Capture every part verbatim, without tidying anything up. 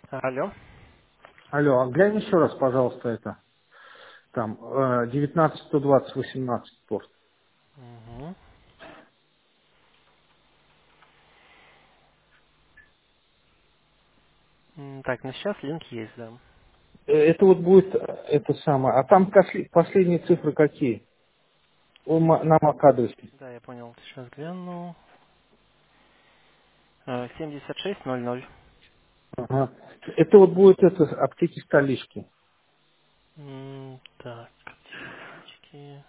Алло. Алло, а глянь еще раз, пожалуйста, это. Там, э, девятнадцать сто двадцать восемнадцать порт. Мгм. М, Так, ну сейчас линк есть, да. Э, Это вот будет, э, это самое. А там косли- последние цифры какие? У ма- на MAC-адресе. Да, я понял. Сейчас гляну. Э, семьдесят шесть ноль ноль. Ага. Это вот будет это аптеки столички. М, Так, телефончики.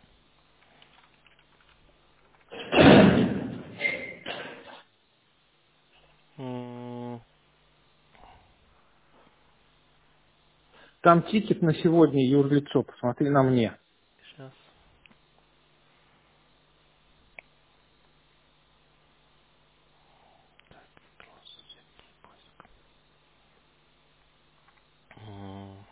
М, Там тикет на сегодня юрлицо, посмотри на мне. Сейчас. М,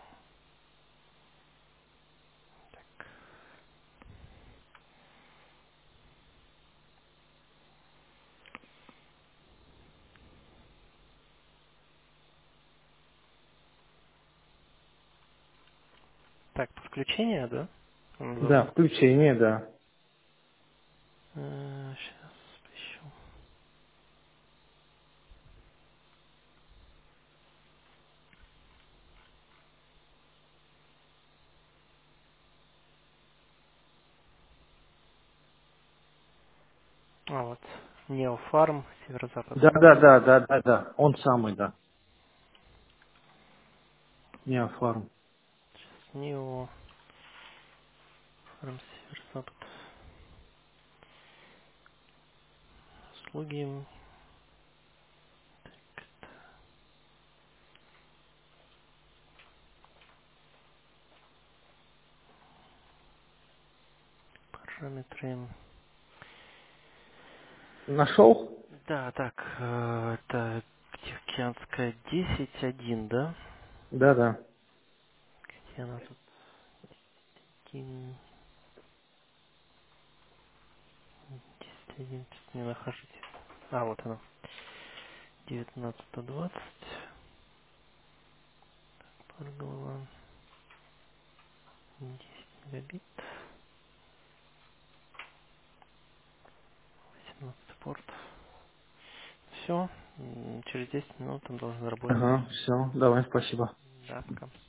Так, подключение, да? Он Да, называется. включение, да. Сейчас поищу. А вот. Неофарм, северо-запад, Да, да? да, да, да, да, да. Он самый, да. Не оформ. Неофарм, северо-запад. Услуги. Параметры. Нашел? Да, так, э, это Тихоокеанская десять один, да? Да, да. Где она тут? Один, десять один, что-то не нахожусь. А, вот она. девятнадцать сто двадцать. Пара голова. десять мегабит. восемнадцать порт. Все. Через десять минут он должен работать. Ага, все, давай, спасибо. Да, пока.